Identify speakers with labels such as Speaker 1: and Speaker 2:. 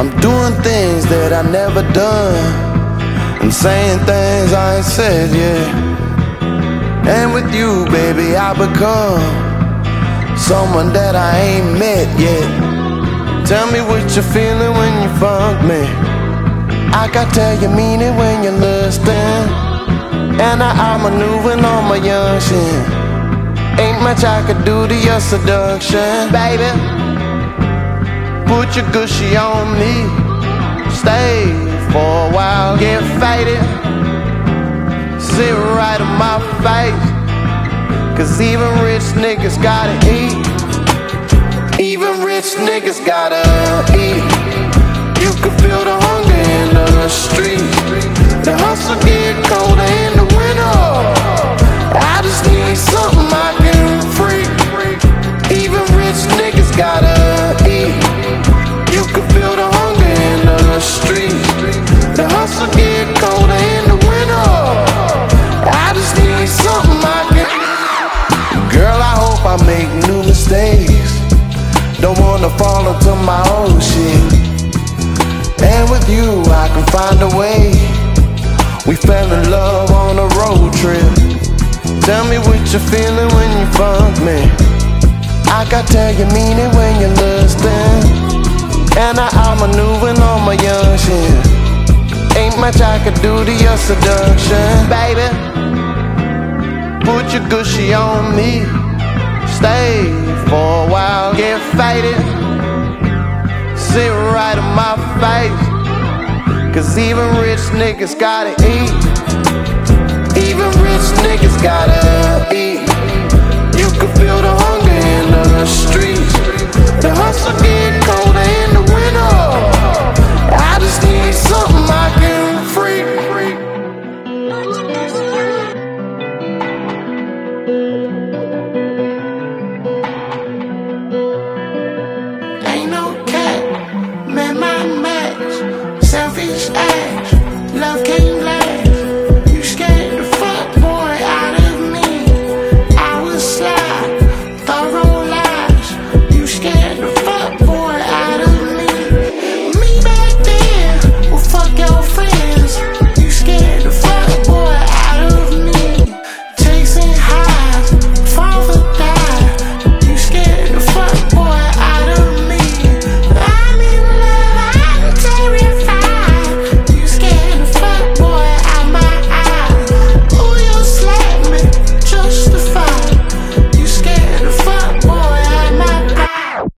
Speaker 1: I'm doing things that I never done and saying things I ain't said yet. And with you, baby, I become someone that I ain't met yet. Tell me what you're feeling when you funk me. I can tell you mean it when you're listening. And I'm maneuvering on my young shit. Ain't much I could do to your seduction, baby. Put your gushy on me. Stay for a while, get faded. Sit right in my face. Cause even rich niggas gotta eat. Even rich niggas gotta eat. You can feel the hunger in the street. The hustle get colder in the winter. I just need something I can free. Even rich niggas gotta eat. You can feel the hunger in the street. The hustle get colder in the winter. I just need something I can. Girl, I hope I make new mistakes. Don't wanna fall into my old shit. And with you, I can find a way. We fell in love on a road trip. Tell me what you're feeling when you funk me. I can tell you mean it when you're listening. And I'm maneuvering on my young shit. Ain't much I could do to your seduction, baby. Put your gushy on me. Stay for a while, get faded. Sit right in my face. Cause even rich niggas gotta eat. Even rich niggas gotta eat. You can feel the hunger in the streets. The hustle get colder